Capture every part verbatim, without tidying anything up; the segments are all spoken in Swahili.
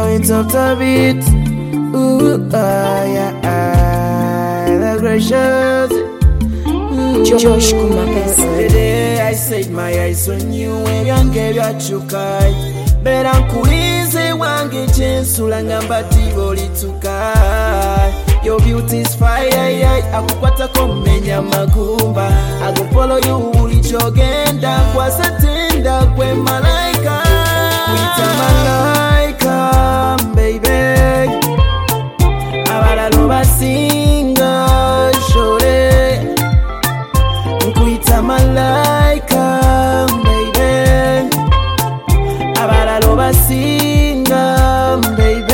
point of the beat. Ooh, ah, yeah, ah, the gracious. Josh Kumapesa. The day I set my eyes on you, when you gave your chukai. Bera nkulize wange chensula ngamba tivoli tukai. Your beauty is fire, yeah. Akukwata komenya magumba. I go follow you ulichogenda kwa satenda kwe malaika. Kuita malaika, baby. Abalalo basinga shore. Kuita malaika, baby. Abalalo basinga, baby.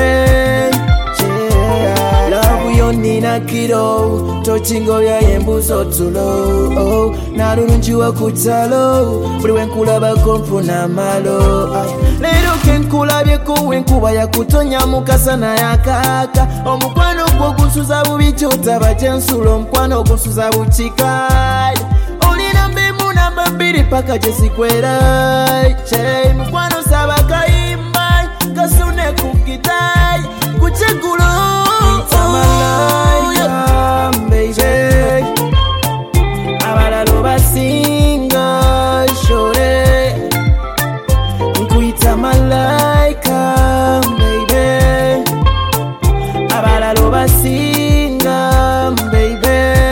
Yeah. Love yonina kiro, tochingo ya yembuzo tulo. Oh, narunjiwa kutalo, buriwe nkulaba kompuna malo. Lero kenkulabye kuwe nkuba ya kutonya mukasa na yakaka. Omukwano gwo gusuza bubicho tabajensulo, omukwano gusuza buchikai. Olina mbemu namba mbiri paka jesikwera. Che mukwano saba kaimba, kasune kukitai, kuchegulo. Kuita malaika, baby. Abalalo basinga shore. Kuita malaika, baby. Abalalo basinga, baby.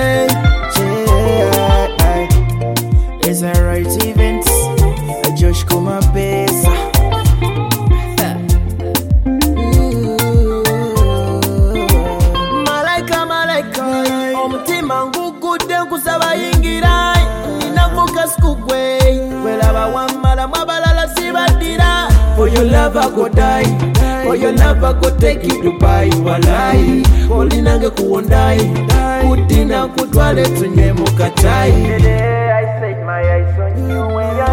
Yeah. It's a right event. Josh Kumapesa. Malaika, malaika. Omutima ngugude nkusaba yingira. Ninavuka skugwe. Welaba wamala mwabalala sibadira. For your love I go die. For your love I go take you to Dubai. Walai. Olinange kuondai. Kutina kutwale tunye mukatai. I set my eyes on you when